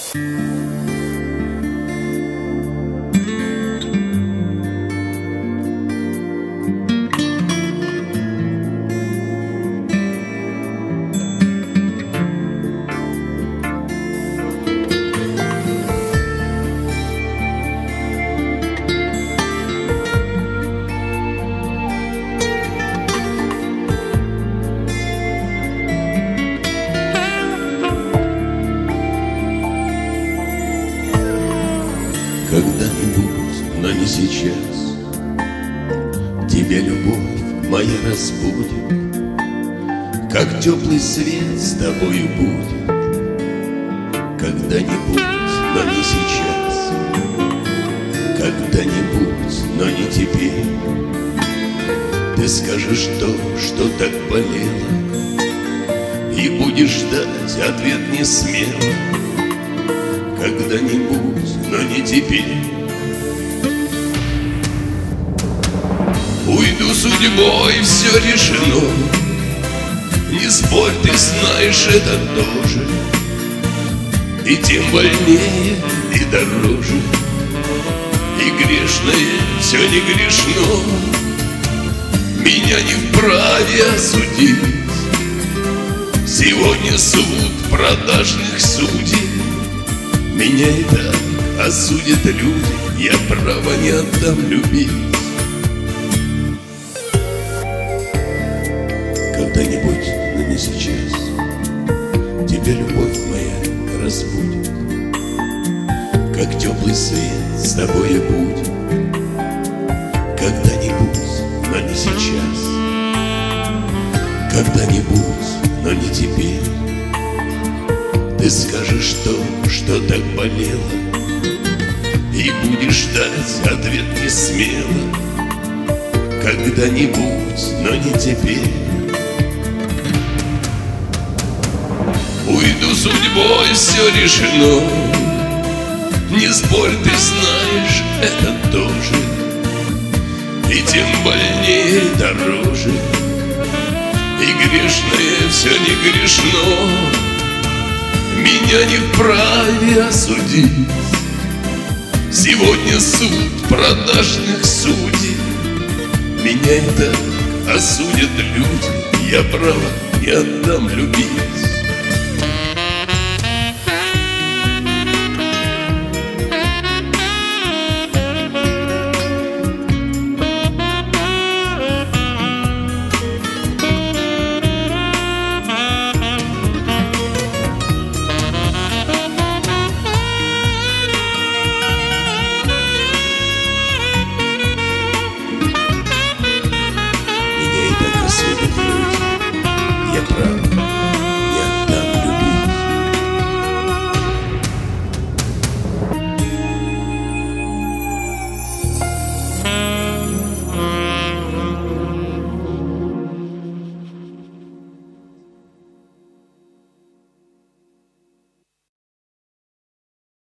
Когда-нибудь, но не сейчас, тебя любовь моя разбудит, как теплый свет с тобою будет. Когда-нибудь, но не сейчас, когда-нибудь, но не теперь, ты скажешь то, что так болело, и будешь ждать ответ не смело. Когда-нибудь, но не теперь. Уйду судьбой, все решено. Не спорь, ты знаешь, это тоже. И тем больнее, и дороже. И грешное все не грешно. Меня не вправе осудить. Сегодня суд продажных судей. Меня и так осудят люди, я право не отдам любить. Когда-нибудь, но не сейчас, тебя любовь моя разбудит, как теплый свет с тобой будет. Когда-нибудь, но не сейчас, когда-нибудь, но не теперь, ты скажешь то, что так болело, и будешь ждать ответ не смело. Когда-нибудь, но не теперь. Уйду судьбой, все решено. Не спорь, ты знаешь, это тоже. И тем больнее, дороже. И грешное все не грешно. Меня не вправе осудить. Сегодня суд продажных судей. Меня и так осудят люди, я право не отдам любить.